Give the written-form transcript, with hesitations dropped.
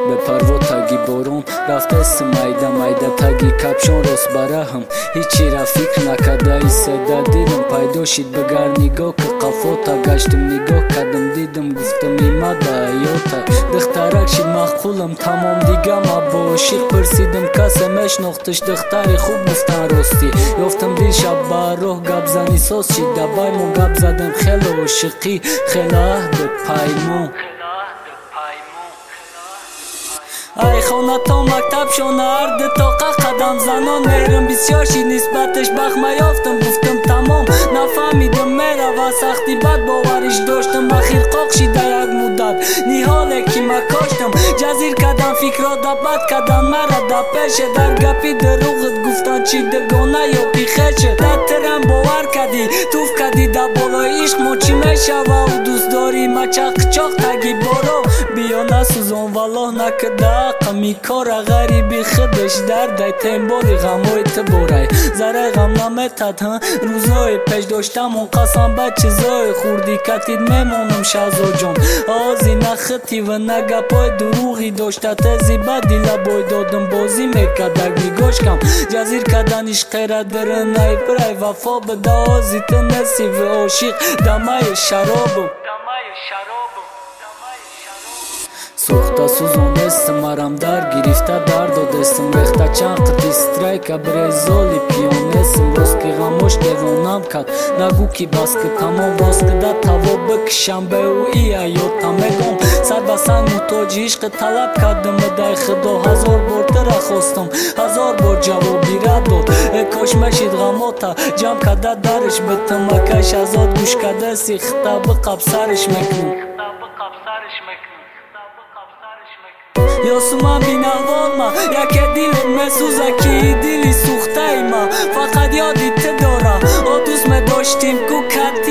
به پروا تاگی برون رفتستم айда таги капшон рост бараҳам ҳичира фикр накардаи сада дидам пайдо шид бигар нигоҳ ки қафота гаштим нигоҳ кардам дидам гуфтам има да ҳаёта духтарак шид махқулам тамом дига ма бо ошиқ пурсидам касе мешнохташ духтари хуб гуфтан ростӣ ёфтам дил шаб ба роҳ гапзани соз шид дабай мо гап задем хело ошиқӣ хело аҳду паймон ай хонатон мактабшон арди тоқа қадам занон мерам бисёр шид нисбаташ бахма ёфтам гуфтам тамом нафаҳмидам мерава сахти бад бовариш доштам ахир қоқ шида як муддат ниҳоле ки ма коштам ҷазир кардам фикро да бад кардан мара да пеше дар гапи дурӯғит гуфтан чи дагона ё пихеше датирам бовар кардӣ туф кардӣ да болои ишқ мо чӣ мешавау дӯст дорӣ ма чақчоқ таги боро биё насӯзон валлоҳ накарда қами кора ғариби хидаш дардай темболи ғамои ту борай зараи ғам наметад рӯзҳои пеш доштамон қасам ба чизҳои хурдӣ катид мемонам шаҳзоҷон ози нахити ва нагапои дурӯғи дошта тези ба дилабой додам бозӣ мекардаг нигошкам ҷазир кардан ишқера дирнай брай вафо бida ози ту насиви ошиқ дамаю шаробу сӯхта сӯзон дестам марам дар гирифта дардо дестам рехта чанд қити страйка брезоли пионесам роз ки ғамош девонам кард нагӯ ки бас ки тамом роз кида таво бикишам бе ӯ и ҳаётам мегом сар ба санг муҳтоҷи ишқи талаб кардам дай худо ҳазор бор тира хостам ҳазор бор ҷавоби рад дод кош мешид ғамота ҷамъ карда дариш битамакаш азод гӯш карда сихта биқабсариш мекунам ёсуман бинаволма яке дилем месӯза ки дили сӯхтаи ма фақат ёди ту дора о дӯст медоштим ку кат